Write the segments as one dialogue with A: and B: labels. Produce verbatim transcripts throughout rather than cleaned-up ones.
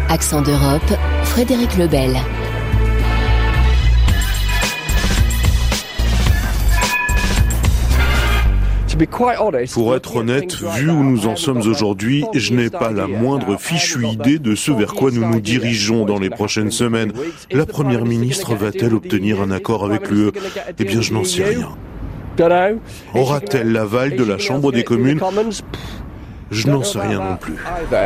A: Accent d'Europe, Frédéric Lebel.
B: Pour être honnête, vu où nous en sommes aujourd'hui, je n'ai pas la moindre fichue idée de ce vers quoi nous nous dirigeons dans les prochaines semaines. La Première ministre va-t-elle obtenir un accord avec l'U E ? Eh bien, je n'en sais rien. Aura-t-elle l'aval de la Chambre des communes ? Je n'en sais rien non plus.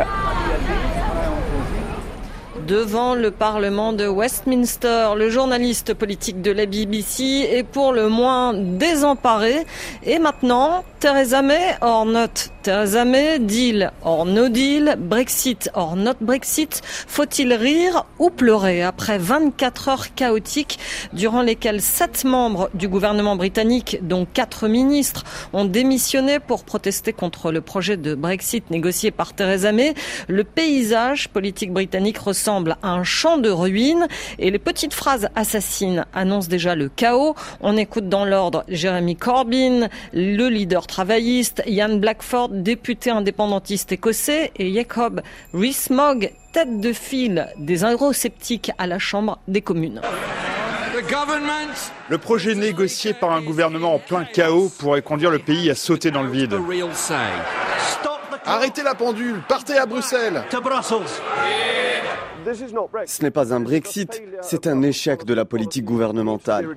C: Devant le Parlement de Westminster, le journaliste politique de la B B C est pour le moins désemparé. Et maintenant, Theresa May or not Theresa May, deal or no deal, Brexit or not Brexit, faut-il rire ou pleurer après vingt-quatre heures chaotiques durant lesquelles sept membres du gouvernement britannique, dont quatre ministres, ont démissionné pour protester contre le projet de Brexit négocié par Theresa May? Le paysage politique britannique ressemble à un champ de ruines et les petites phrases assassines annoncent déjà le chaos. On écoute dans l'ordre Jeremy Corbyn, le leader travailliste, Ian Blackford, député indépendantiste écossais, et Jacob Rees-Mogg, tête de file des eurosceptiques à la Chambre des communes.
D: Le projet négocié par un gouvernement en plein chaos pourrait conduire le pays à sauter dans le vide.
E: Arrêtez la pendule, partez à Bruxelles.
F: Ce n'est pas un Brexit, c'est un échec de la politique gouvernementale.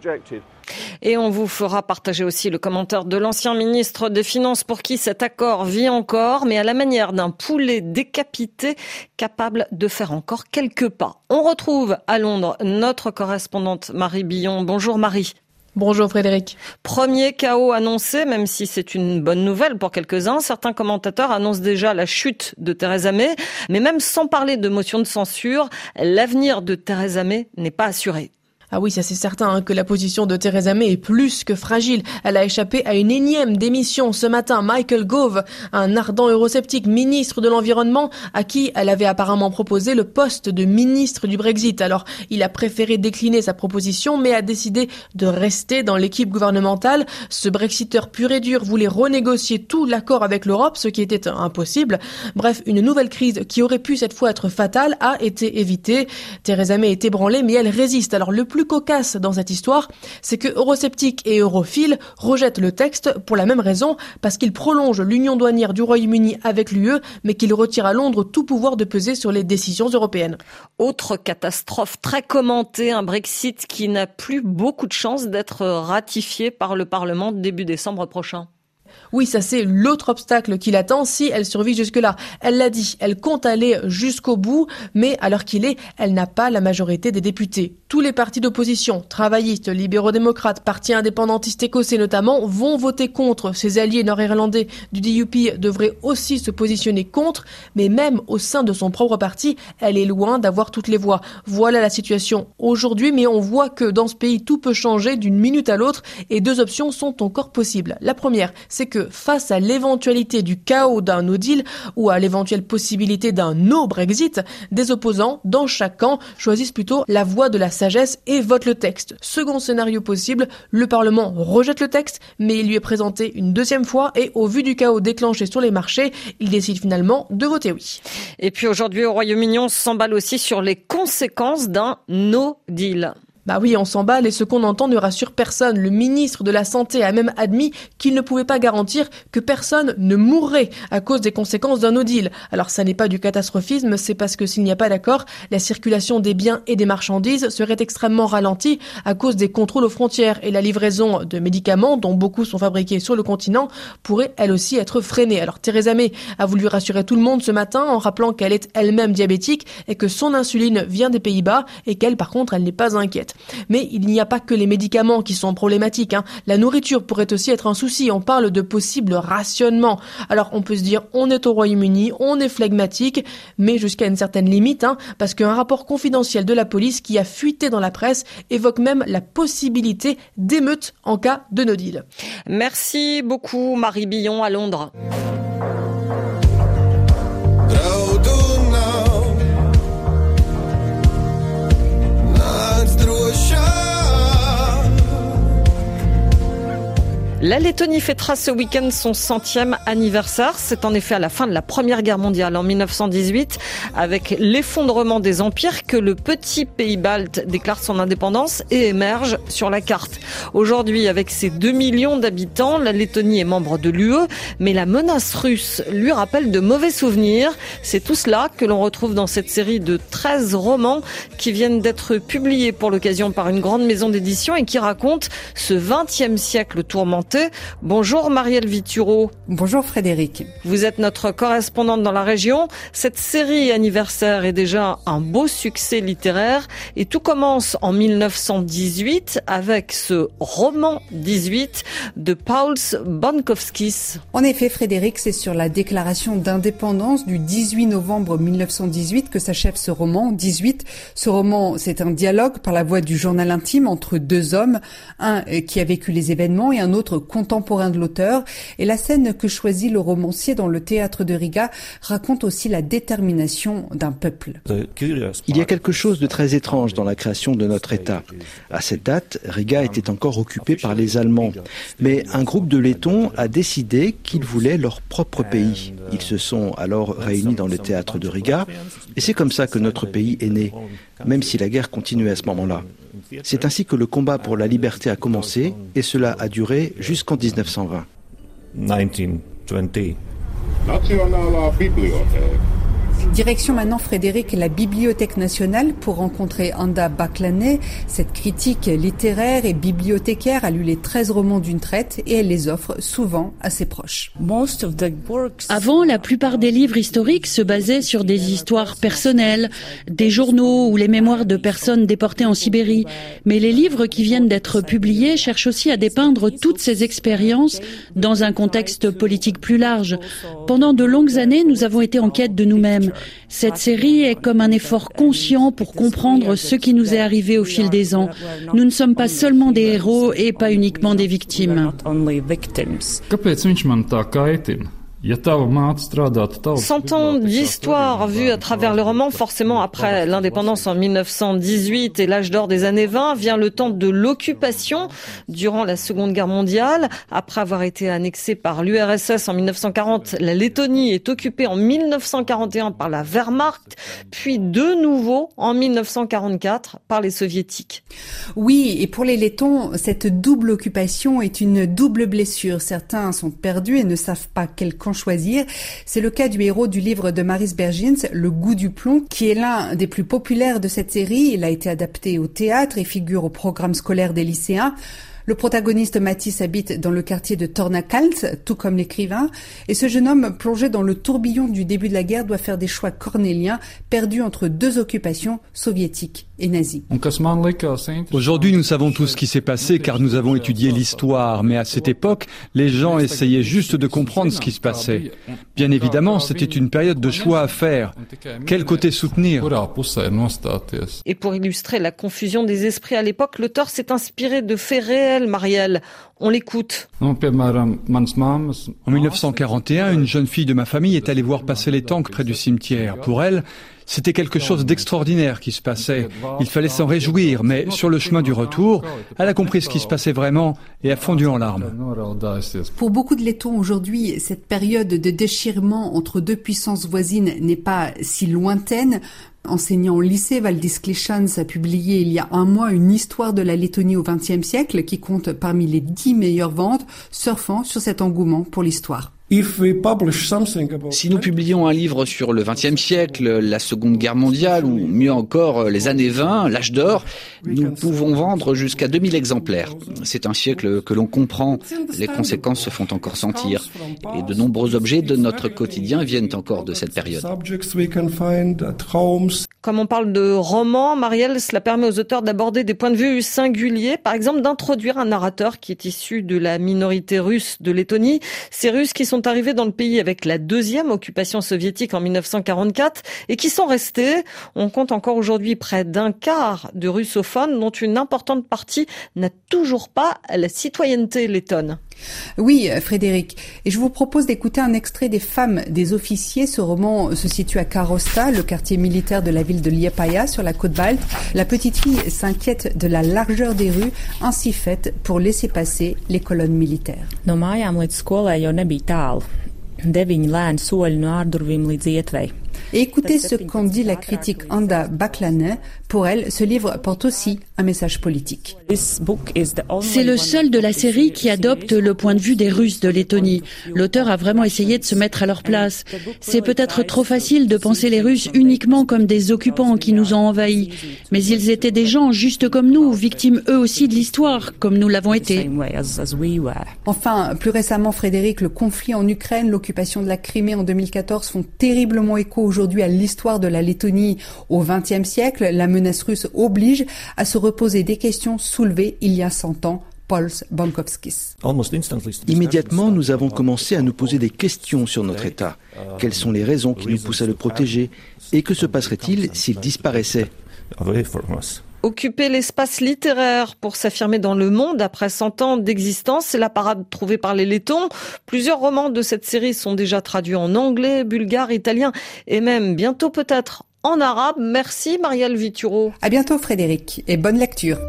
C: Et on vous fera partager aussi le commentaire de l'ancien ministre des Finances pour qui cet accord vit encore, mais à la manière d'un poulet décapité capable de faire encore quelques pas. On retrouve à Londres notre correspondante Marie Billon. Bonjour Marie.
G: Bonjour Frédéric.
C: Premier chaos annoncé, même si c'est une bonne nouvelle pour quelques-uns. Certains commentateurs annoncent déjà la chute de Theresa May. Mais même sans parler de motion de censure, l'avenir de Theresa May n'est pas assuré.
G: Ah oui, ça c'est certain hein, que la position de Theresa May est plus que fragile. Elle a échappé à une énième démission ce matin. Michael Gove, un ardent eurosceptique ministre de l'Environnement, à qui elle avait apparemment proposé le poste de ministre du Brexit. Alors, il a préféré décliner sa proposition, mais a décidé de rester dans l'équipe gouvernementale. Ce Brexiteur pur et dur voulait renégocier tout l'accord avec l'Europe, ce qui était impossible. Bref, une nouvelle crise qui aurait pu cette fois être fatale a été évitée. Theresa May est ébranlée, mais elle résiste. Alors, le plus cocasse dans cette histoire, c'est que eurosceptiques et europhiles rejettent le texte pour la même raison, parce qu'il prolonge l'union douanière du Royaume-Uni avec l'U E, mais qu'il retire à Londres tout pouvoir de peser sur les décisions européennes.
C: Autre catastrophe très commentée, un Brexit qui n'a plus beaucoup de chances d'être ratifié par le Parlement début décembre prochain.
G: Oui, ça c'est l'autre obstacle qui l'attend si elle survit jusque-là. Elle l'a dit, elle compte aller jusqu'au bout, mais à l'heure qu'il est, elle n'a pas la majorité des députés. Tous les partis d'opposition, travaillistes, libéraux-démocrates, partis indépendantistes écossais notamment, vont voter contre. Ses alliés nord-irlandais du D U P devraient aussi se positionner contre, mais même au sein de son propre parti, elle est loin d'avoir toutes les voix. Voilà la situation aujourd'hui, mais on voit que dans ce pays, tout peut changer d'une minute à l'autre et deux options sont encore possibles. La première, c'est que face à l'éventualité du chaos d'un no deal ou à l'éventuelle possibilité d'un no Brexit, des opposants dans chaque camp choisissent plutôt la voie de la sagesse et votent le texte. Second scénario possible, le Parlement rejette le texte, mais il lui est présenté une deuxième fois et au vu du chaos déclenché sur les marchés, il décide finalement de voter oui.
C: Et puis aujourd'hui au Royaume-Uni, on s'emballe aussi sur les conséquences d'un no deal.
G: Bah oui, on s'emballe et ce qu'on entend ne rassure personne. Le ministre de la Santé a même admis qu'il ne pouvait pas garantir que personne ne mourrait à cause des conséquences d'un no deal. Alors ça n'est pas du catastrophisme, c'est parce que s'il n'y a pas d'accord, la circulation des biens et des marchandises serait extrêmement ralentie à cause des contrôles aux frontières et la livraison de médicaments, dont beaucoup sont fabriqués sur le continent, pourrait elle aussi être freinée. Alors Theresa May a voulu rassurer tout le monde ce matin en rappelant qu'elle est elle-même diabétique et que son insuline vient des Pays-Bas et qu'elle par contre elle n'est pas inquiète. Mais il n'y a pas que les médicaments qui sont problématiques, hein. La nourriture pourrait aussi être un souci. On parle de possible rationnement. Alors on peut se dire, on est au Royaume-Uni, on est flegmatique, mais jusqu'à une certaine limite, hein, parce qu'un rapport confidentiel de la police qui a fuité dans la presse évoque même la possibilité d'émeutes en cas de no deal.
C: Merci beaucoup Marie Billon à Londres. La Lettonie fêtera ce week-end son centième anniversaire. C'est en effet à la fin de la Première Guerre mondiale en mille neuf cent dix-huit, avec l'effondrement des empires, que le petit pays balte déclare son indépendance et émerge sur la carte. Aujourd'hui, avec ses deux millions d'habitants, la Lettonie est membre de l'U E, mais la menace russe lui rappelle de mauvais souvenirs. C'est tout cela que l'on retrouve dans cette série de treize romans qui viennent d'être publiés pour l'occasion par une grande maison d'édition et qui racontent ce vingtième siècle tourmenté. Bonjour Marielle Vituro.
H: Bonjour Frédéric.
C: Vous êtes notre correspondante dans la région. Cette série anniversaire est déjà un beau succès littéraire et tout commence en mille neuf cent dix-huit avec ce roman dix-huit de Pauls Bonkowskis.
H: En effet Frédéric, c'est sur la déclaration d'indépendance du dix-huit novembre mille neuf cent dix-huit que s'achève ce roman dix-huit. Ce roman, c'est un dialogue par la voix du journal intime entre deux hommes, un qui a vécu les événements et un autre contemporain de l'auteur. Et la scène que choisit le romancier dans le théâtre de Riga raconte aussi la détermination d'un peuple.
I: Il y a quelque chose de très étrange dans la création de notre État. À cette date, Riga était encore occupée par les Allemands. Mais un groupe de Lettons a décidé qu'ils voulaient leur propre pays. Ils se sont alors réunis dans le théâtre de Riga. Et c'est comme ça que notre pays est né, même si la guerre continuait à ce moment-là. C'est ainsi que le combat pour la liberté a commencé, et cela a duré jusqu'en dix-neuf cent vingt.
H: Direction maintenant Frédéric, la Bibliothèque nationale pour rencontrer Anda Baklane. Cette critique littéraire et bibliothécaire a lu les treize romans d'une traite et elle les offre souvent à ses proches.
J: Avant, la plupart des livres historiques se basaient sur des histoires personnelles, des journaux ou les mémoires de personnes déportées en Sibérie. Mais les livres qui viennent d'être publiés cherchent aussi à dépeindre toutes ces expériences dans un contexte politique plus large. Pendant de longues années, nous avons été en quête de nous-mêmes. Cette série est comme un effort conscient pour comprendre ce qui nous est arrivé au fil des ans. Nous ne sommes pas seulement des héros et pas uniquement des victimes.
C: Cent ans d'histoire vue à travers le roman, forcément après l'indépendance en mille neuf cent dix-huit et l'âge d'or des années vingt, vient le temps de l'occupation durant la Seconde Guerre mondiale. Après avoir été annexée par l'U R S S en mille neuf cent quarante, la Lettonie est occupée en mille neuf cent quarante et un par la Wehrmacht, puis de nouveau en mille neuf cent quarante-quatre par les Soviétiques.
H: Oui, et pour les Lettons, cette double occupation est une double blessure. Certains sont perdus et ne savent pas quel camp choisir. C'est le cas du héros du livre de Maris Bergins, Le goût du plomb, qui est l'un des plus populaires de cette série. Il a été adapté au théâtre et figure au programme scolaire des lycéens. Le protagoniste Mathis habite dans le quartier de Tornakalts, tout comme l'écrivain, et ce jeune homme plongé dans le tourbillon du début de la guerre doit faire des choix cornéliens, perdu entre deux occupations soviétiques et nazies.
K: Aujourd'hui, nous savons tout ce qui s'est passé car nous avons étudié l'histoire, mais à cette époque, les gens essayaient juste de comprendre ce qui se passait. Bien évidemment, c'était une période de choix à faire. Quel côté soutenir ?
C: Et pour illustrer la confusion des esprits à l'époque, l'auteur s'est inspiré de faits réels. Marielle, on l'écoute.
K: En mille neuf cent quarante et un, une jeune fille de ma famille est allée voir passer les tanks près du cimetière. Pour elle, c'était quelque chose d'extraordinaire qui se passait. Il fallait s'en réjouir, mais sur le chemin du retour, elle a compris ce qui se passait vraiment et a fondu en larmes.
H: Pour beaucoup de Lettons aujourd'hui, cette période de déchirement entre deux puissances voisines n'est pas si lointaine. Enseignant au lycée, Valdis Klišans a publié il y a un mois une histoire de la Lettonie au vingtième siècle qui compte parmi les dix meilleures ventes, surfant sur cet engouement pour l'histoire.
L: Si nous publions un livre sur le vingtième siècle, la Seconde Guerre mondiale, ou mieux encore les années vingt, l'âge d'or, nous pouvons vendre jusqu'à deux mille exemplaires. C'est un siècle que l'on comprend, les conséquences se font encore sentir, et de nombreux objets de notre quotidien viennent encore de cette période.
C: Comme on parle de roman, Marielle, cela permet aux auteurs d'aborder des points de vue singuliers, par exemple d'introduire un narrateur qui est issu de la minorité russe de Lettonie. Ces Russes qui sont arrivés dans le pays avec la deuxième occupation soviétique en mille neuf cent quarante-quatre et qui sont restés. On compte encore aujourd'hui près d'un quart de russophones, dont une importante partie n'a toujours pas la citoyenneté lettonne.
H: Oui, Frédéric. Et je vous propose d'écouter un extrait des Femmes des officiers. Ce roman se situe à Karosta, le quartier militaire de la ville de Liepaja, sur la côte balte. La petite fille s'inquiète de la largeur des rues, ainsi faites pour laisser passer les colonnes militaires.
M: No mājām līdz skolai jau nebija tālu. Deviņi lēni soļi no ārdurvīm līdz Ietvei.
H: Et écoutez ce qu'en dit la critique Anda Baklane. Pour elle, ce livre porte aussi un message politique.
J: C'est le seul de la série qui adopte le point de vue des Russes de Lettonie. L'auteur a vraiment essayé de se mettre à leur place. C'est peut-être trop facile de penser les Russes uniquement comme des occupants qui nous ont envahis. Mais ils étaient des gens juste comme nous, victimes eux aussi de l'histoire, comme nous l'avons été.
H: Enfin, plus récemment, Frédéric, le conflit en Ukraine, l'occupation de la Crimée en deux mille quatorze font terriblement écho aujourd'hui à l'histoire de la Lettonie au vingtième siècle. La menace russe oblige à se reposer des questions soulevées il y a cent ans. Pauls Bankovskis.
I: Immédiatement, nous avons commencé à nous poser des questions sur notre État. Quelles sont les raisons qui nous poussent à le protéger? Et que se passerait-il s'il disparaissait?
C: Occuper l'espace littéraire pour s'affirmer dans le monde après cent ans d'existence, c'est la parade trouvée par les Lettons. Plusieurs romans de cette série sont déjà traduits en anglais, bulgare, italien et même bientôt peut-être en arabe. Merci Marielle Vituro.
H: À bientôt Frédéric et bonne lecture.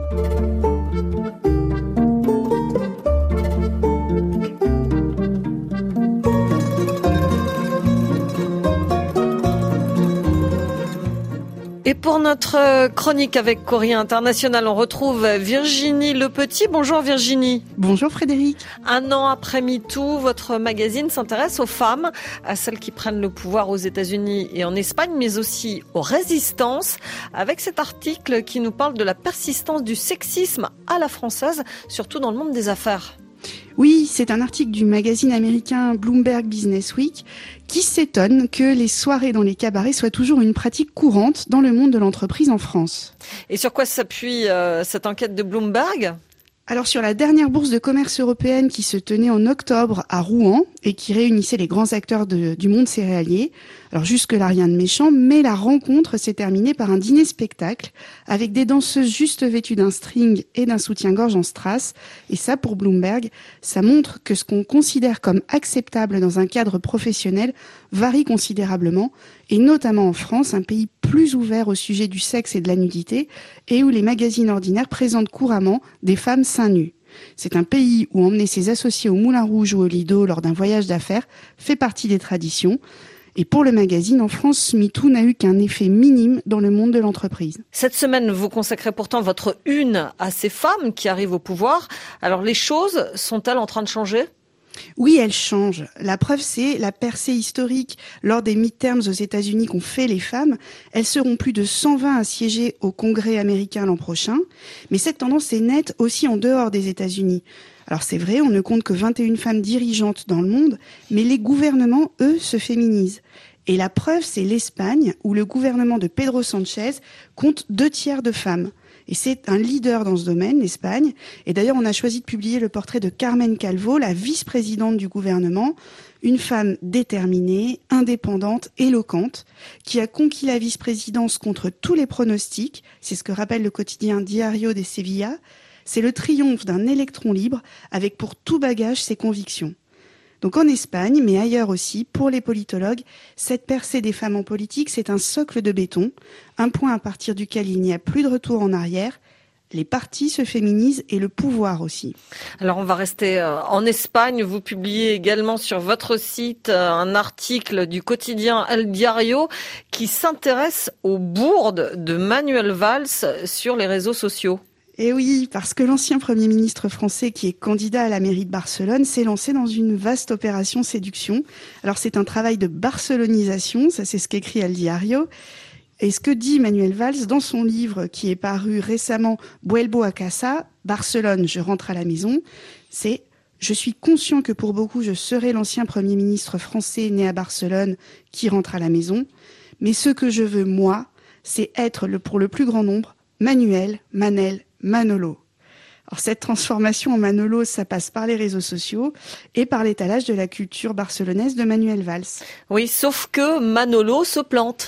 C: Et pour notre chronique avec Courrier International, on retrouve Virginie Lepetit. Bonjour Virginie.
N: Bonjour Frédéric.
C: Un an après MeToo, votre magazine s'intéresse aux femmes, à celles qui prennent le pouvoir aux États-Unis et en Espagne, mais aussi aux résistances, avec cet article qui nous parle de la persistance du sexisme à la française, surtout dans le monde des affaires.
N: Oui, c'est un article du magazine américain Bloomberg Business Week qui s'étonne que les soirées dans les cabarets soient toujours une pratique courante dans le monde de l'entreprise en France.
C: Et sur quoi s'appuie euh, cette enquête de Bloomberg ?
N: Alors sur la dernière bourse de commerce européenne qui se tenait en octobre à Rouen et qui réunissait les grands acteurs de, du monde céréalier. Alors jusque-là rien de méchant, mais la rencontre s'est terminée par un dîner-spectacle avec des danseuses juste vêtues d'un string et d'un soutien-gorge en strass. Et ça, pour Bloomberg, ça montre que ce qu'on considère comme acceptable dans un cadre professionnel varie considérablement, et notamment en France, un pays plus ouvert au sujet du sexe et de la nudité, et où les magazines ordinaires présentent couramment des femmes seins nus. C'est un pays où emmener ses associés au Moulin Rouge ou au Lido lors d'un voyage d'affaires fait partie des traditions. Et pour le magazine, en France, MeToo n'a eu qu'un effet minime dans le monde de l'entreprise.
C: Cette semaine, vous consacrez pourtant votre une à ces femmes qui arrivent au pouvoir. Alors les choses sont-elles en train de changer ?
N: Oui, elle change. La preuve, c'est la percée historique lors des midterms aux États-Unis qu'ont fait les femmes. Elles seront plus de cent vingt à siéger au Congrès américain l'an prochain. Mais cette tendance est nette aussi en dehors des États-Unis. Alors c'est vrai, on ne compte que vingt et une femmes dirigeantes dans le monde, mais les gouvernements, eux, se féminisent. Et la preuve, c'est l'Espagne, où le gouvernement de Pedro Sánchez compte deux tiers de femmes. Et c'est un leader dans ce domaine, l'Espagne. Et d'ailleurs, on a choisi de publier le portrait de Carmen Calvo, la vice-présidente du gouvernement, une femme déterminée, indépendante, éloquente, qui a conquis la vice-présidence contre tous les pronostics. C'est ce que rappelle le quotidien Diario de Sevilla. C'est le triomphe d'un électron libre, avec pour tout bagage ses convictions. Donc en Espagne, mais ailleurs aussi, pour les politologues, cette percée des femmes en politique, c'est un socle de béton, un point à partir duquel il n'y a plus de retour en arrière. Les partis se féminisent et le pouvoir aussi.
C: Alors on va rester en Espagne. Vous publiez également sur votre site un article du quotidien El Diario qui s'intéresse aux bourdes de Manuel Valls sur les réseaux sociaux.
N: Et oui, parce que l'ancien Premier ministre français qui est candidat à la mairie de Barcelone s'est lancé dans une vaste opération séduction. Alors c'est un travail de barcelonisation, ça c'est ce qu'écrit El Diario. Et ce que dit Manuel Valls dans son livre qui est paru récemment, Vuelvo a casa, Barcelone, je rentre à la maison, c'est « Je suis conscient que pour beaucoup je serai l'ancien Premier ministre français né à Barcelone qui rentre à la maison, mais ce que je veux moi, c'est être le, pour le plus grand nombre, Manuel, Manel, Manolo. » Alors cette transformation en Manolo, ça passe par les réseaux sociaux et par l'étalage de la culture barcelonaise de Manuel Valls.
C: Oui, sauf que Manolo se plante.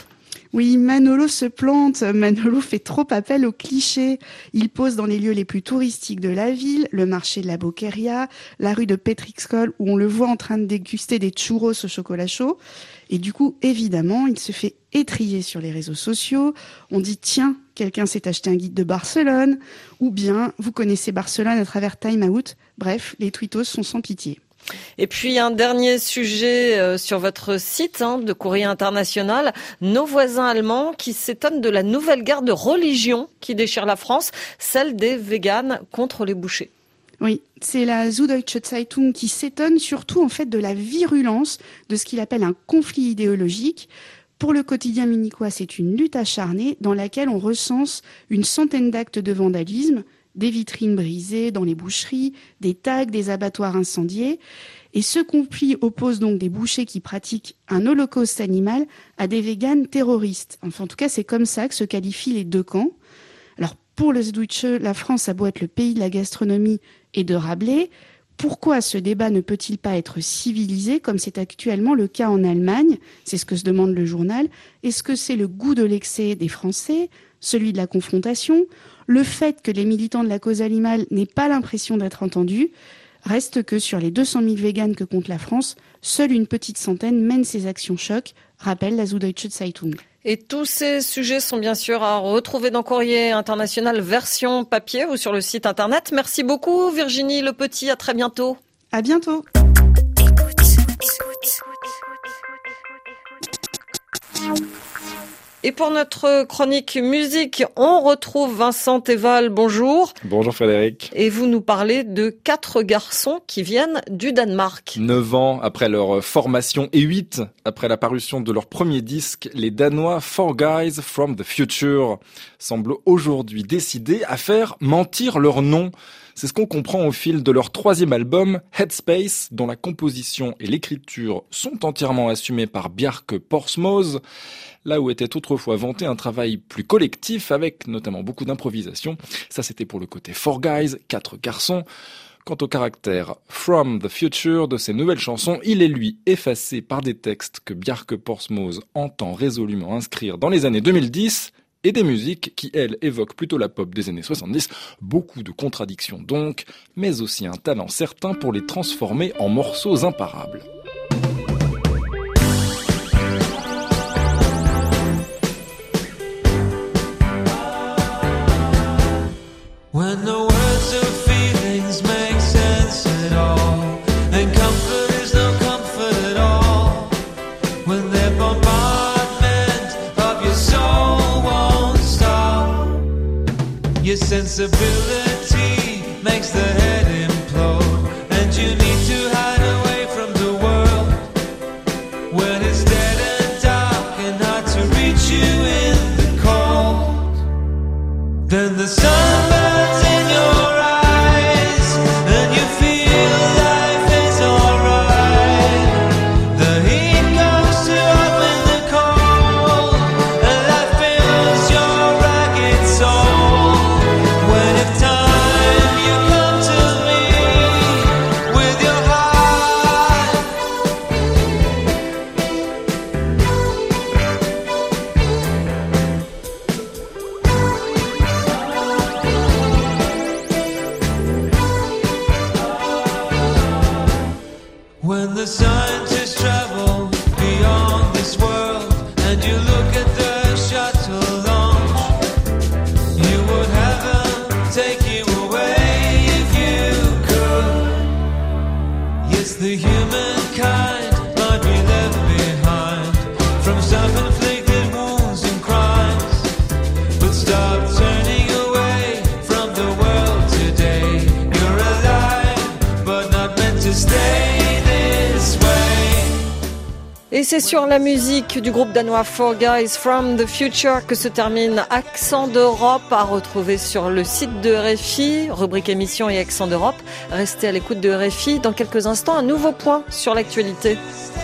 N: Oui, Manolo se plante. Manolo fait trop appel aux clichés. Il pose dans les lieux les plus touristiques de la ville, le marché de la Boqueria, la rue de Petrixcol, où on le voit en train de déguster des churros au chocolat chaud. Et du coup, évidemment, il se fait étriller sur les réseaux sociaux. On dit, tiens, quelqu'un s'est acheté un guide de Barcelone. Ou bien, vous connaissez Barcelone à travers Time Out. Bref, les tweetos sont sans pitié.
C: Et puis un dernier sujet euh, sur votre site hein, de Courrier International, nos voisins allemands qui s'étonnent de la nouvelle guerre de religion qui déchire la France, celle des véganes contre les bouchers.
N: Oui, c'est la Süddeutsche Zeitung qui s'étonne surtout en fait de la virulence de ce qu'il appelle un conflit idéologique. Pour le quotidien munichois, c'est une lutte acharnée dans laquelle on recense une centaine d'actes de vandalisme, des vitrines brisées dans les boucheries, des tags, des abattoirs incendiés. Et ce conflit oppose donc des bouchers qui pratiquent un holocauste animal à des véganes terroristes. Enfin, en tout cas, c'est comme ça que se qualifient les deux camps. Alors, pour le Süddeutsche, la France a beau être le pays de la gastronomie et de Rabelais. Pourquoi ce débat ne peut-il pas être civilisé comme c'est actuellement le cas en Allemagne ? C'est ce que se demande le journal. Est-ce que c'est le goût de l'excès des Français, celui de la confrontation ? Le fait que les militants de la cause animale n'aient pas l'impression d'être entendus, reste que sur les deux cent mille véganes que compte la France, seule une petite centaine mène ces actions choc, rappelle la Süddeutsche Zeitung.
C: Et tous ces sujets sont bien sûr à retrouver dans Courrier International version papier ou sur le site internet. Merci beaucoup Virginie Le Petit, à très bientôt.
N: À bientôt.
C: Et pour notre chronique musique, on retrouve Vincent Teval. Bonjour.
O: Bonjour Frédéric.
C: Et vous nous parlez de quatre garçons qui viennent du Danemark.
O: Neuf ans après leur formation et huit après la parution de leur premier disque, les Danois Four Guys from the Future semblent aujourd'hui décidés à faire mentir leur nom. C'est ce qu'on comprend au fil de leur troisième album, Headspace, dont la composition et l'écriture sont entièrement assumées par Bjarke Porsmoes, là où était autrefois vanté un travail plus collectif avec notamment beaucoup d'improvisation. Ça, c'était pour le côté Four Guys, quatre garçons. Quant au caractère From the Future de ces nouvelles chansons, il est lui effacé par des textes que Bjarke Porsmoes entend résolument inscrire dans les années deux mille dix et des musiques qui, elles, évoquent plutôt la pop des années soixante-dix. Beaucoup de contradictions donc, mais aussi un talent certain pour les transformer en morceaux imparables.
P: When the words of feelings make sense at all, and comfort is no comfort at all, when their bombardment of your soul won't stop, your sensibility makes the head implode, and you need to hide away from the world, when it's dead and dark and hard to reach you in the cold, then the sun burns in your eyes, and you feel life is alright. The heat comes to open the cold, and life fills your ragged soul. When if time you come to me with your heart, when the scientists travel beyond this world, and you look at the shuttle launch, you would have them take you away if you could. Yes, the humankind might be left behind from self-inflicted wounds and crimes, but stop turning away from the world today. You're alive, but not meant to stay.
C: Et c'est sur la musique du groupe danois Four Guys from the Future que se termine Accent d'Europe, à retrouver sur le site de R F I, rubrique émission et Accent d'Europe. Restez à l'écoute de R F I. Dans quelques instants, un nouveau point sur l'actualité.